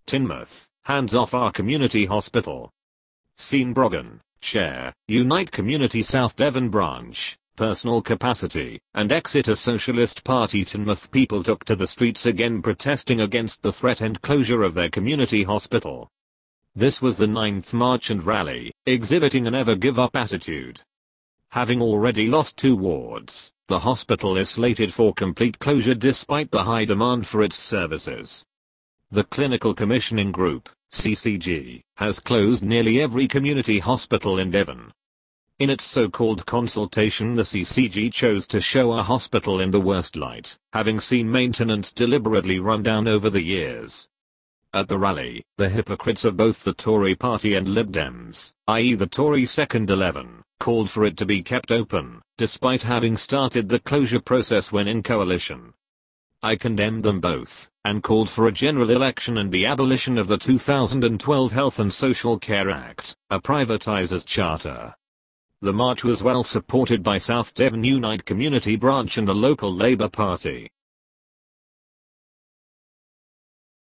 Teignmouth, hands off our community hospital. Sean Brogan, Chair, Unite Community South Devon Branch, Personal Capacity, and Exeter Socialist Party. Teignmouth people took to the streets again protesting against the threat and closure of their community hospital. This was the 9th march and rally, exhibiting a never give up attitude. Having already lost 2 wards, the hospital is slated for complete closure despite the high demand for its services. The Clinical Commissioning Group, CCG, has closed nearly every community hospital in Devon. In its so-called consultation, the CCG chose to show our hospital in the worst light, having seen maintenance deliberately run down over the years. At the rally, the hypocrites of both the Tory party and Lib Dems, i.e. the Tory Second 11, called for it to be kept open, despite having started the closure process when in coalition. I condemned them both, and called for a general election and the abolition of the 2012 Health and Social Care Act, a privatizer's charter. The march was well supported by South Devon Unite Community Branch and the local Labour Party.